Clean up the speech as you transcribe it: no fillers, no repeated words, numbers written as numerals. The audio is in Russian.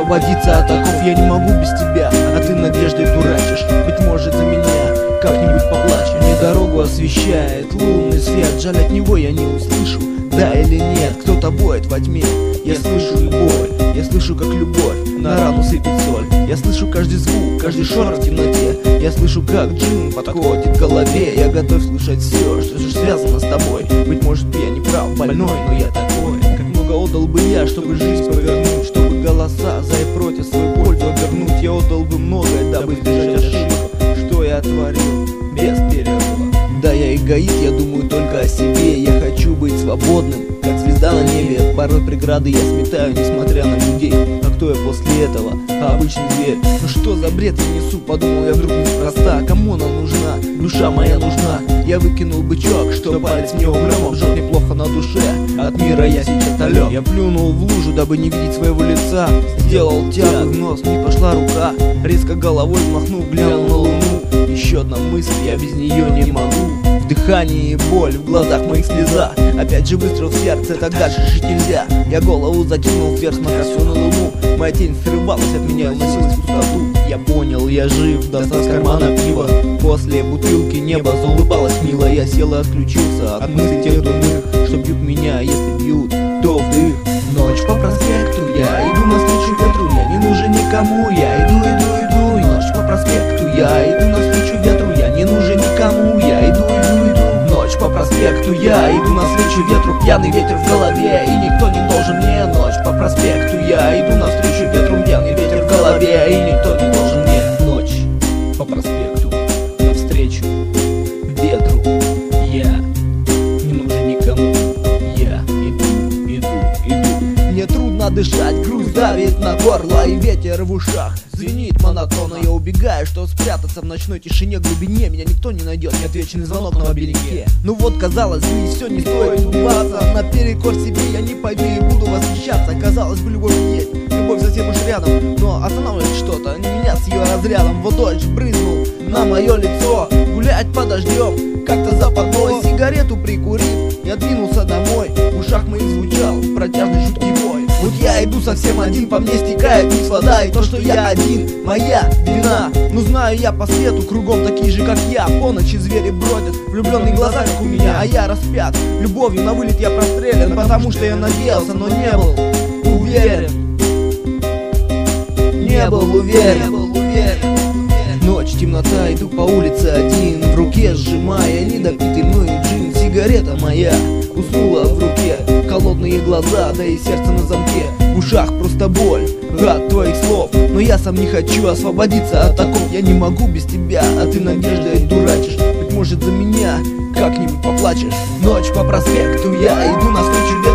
освободиться от оков я не могу без тебя, а ты надеждой дурачишь. Быть может, за меня как-нибудь поплачешь. Мне дорогу освещает лунный свет, жаль, от него я не услышу, да или нет. Кто-то воет во тьме, я слышу и боль, я слышу, как любовь на рану сыпет соль. Я слышу каждый звук, каждый шорох в темноте. Я слышу, как джин подходит к голове. Я готов слушать все, что же связано с тобой. Быть может, я не прав, больной, но я такой. Как много отдал бы я, чтобы жизнь повернуть, чтобы голоса за и против свою пользу обернуть. Я отдал бы многое, дабы избежать ошибок. Что я творил без перерыва? Да, я эгоист, я думаю только о себе. Я хочу быть свободным, как звезда на небе. Порой преграды я сметаю, несмотря на людей. А кто я после этого? Обычный зверь. Ну что за бред я несу? Подумал я вдруг неспроста. Кому она нужна? Душа моя нужна. Я выкинул бычок, что палец мне углем обжег. Неплохо на душе, от мира я сейчас далек. Я плюнул в лужу, дабы не видеть своего лица. Сделал тягу в нос, не пошла рука. Резко головой взмахнув, глянул на луну. Еще одна мысль, я без нее не могу. В дыхании боль, в глазах моих слеза. Опять же выстрел в сердце, так дальше жить нельзя. Я голову закинул вверх, смотря всю на луну. Моя тень срывалась от меня и уносилась в пустоту. Я понял, я жив, достал с кармана пива. После бутылки небо заулыбалось мило. Я сел и отключился от мыслей тех дурных, что бьют меня, если бьют, то вдых. Ночь по проспекту, я иду навстречу ветру. Я не нужен никому, я иду. Ночь по проспекту, я иду навстречу ветру. Я не нужен никому, я иду. Ночь по проспекту, я иду навстречу ветру. Пьяный ветер в голове, и никто не должен мне. Ночь по проспекту, я иду навстречу ветру. Пьяный ветер в голове, и никто не должен мне. Ночь по проспекту, навстречу ветру. Я не нужен никому, я иду. Мне трудно дышать, груз давит на горло, и ветер в ушах звенит монотонно. Я убегаю, что спрятаться в ночной тишине, глубине. Меня никто не найдет, нет вечный звонок на мобильнике. Ну вот, казалось бы, и все, не стоит улыбаться. Наперекор себе я не пойду и буду восхищаться. Казалось бы, любовь есть, любовь совсем уж рядом. Но останавливает что-то, не меня с ее разрядом. Вот дождь брызнул на мое лицо. Гулять под дождем, как-то западной. Сигарету прикурив, я двинулся домой. В ушах моих звучал протяжный жуткий вой. Вот я иду совсем один, по мне стекает вниз вода. И то, что я один, моя вина. Ну знаю я по свету, кругом такие же, как я. По ночи звери бродят, влюбленные глаза, как у меня. А я распят, любовью на вылет я прострелен. Потому что я надеялся, но не был уверен. Не был уверен. Ночь, темнота, иду по улице один. В руке сжимая недопитый мной джин. Сигарета моя уснула в руке. Холодные глаза, да и сердце на замке. В ушах просто боль от твоих слов. Но я сам не хочу освободиться от оков. Я не могу без тебя, а ты надеждой дурачишь. Быть может, за меня как-нибудь поплачешь. Ночь по проспекту, я иду навстречу